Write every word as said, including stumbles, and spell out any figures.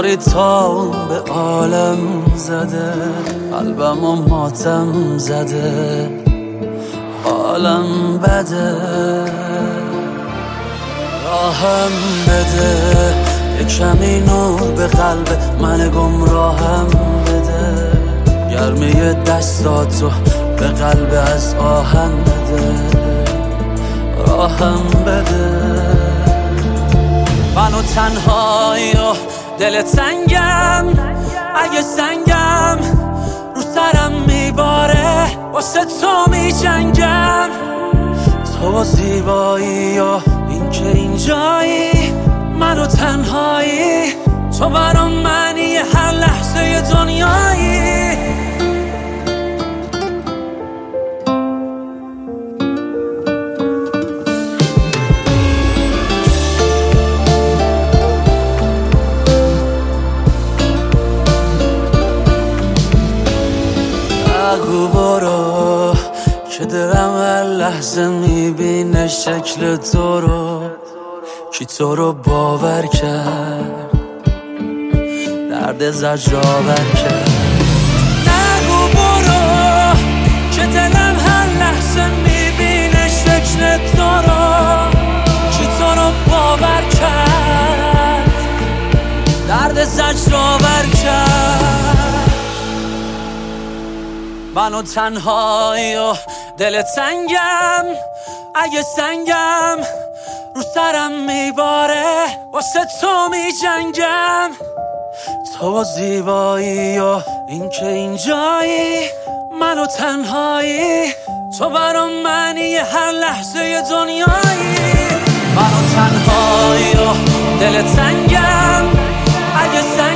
یاری تا به عالم زده، قلبم و ماتم زده، حالم بده. راهم بده یک کمی نور به قلب من گمراهم بده، گرمه دستاتو به قلب از آهن بده. راهم بده منو تنهایی و دل تنگم، اگه سنگم رو سرم میباره واسه تو میجنگم. تو زیبایی و این که اینجایی، منو تنهایی، تو برام معنی هر لحظه دنیایی. بگو برو که دلم هر لحظه میبینه شکل تو رو، کی تو رو باور کرد درد زجرآور کرد. نگو برو که دلم هر لحظه میبینه شکل تو رو، کی تو رو باور کرد درد زجرآور کرد. منو تنهایی و دل تنگم، اگه سنگم رو سرم میباره واسه تو میجنگم. تو زیبایی و این که اینجایی، منو تنهایی، تو برام معنی هر لحظه دنیایی. منو تنهایی و دل تنگم، اگه سنگم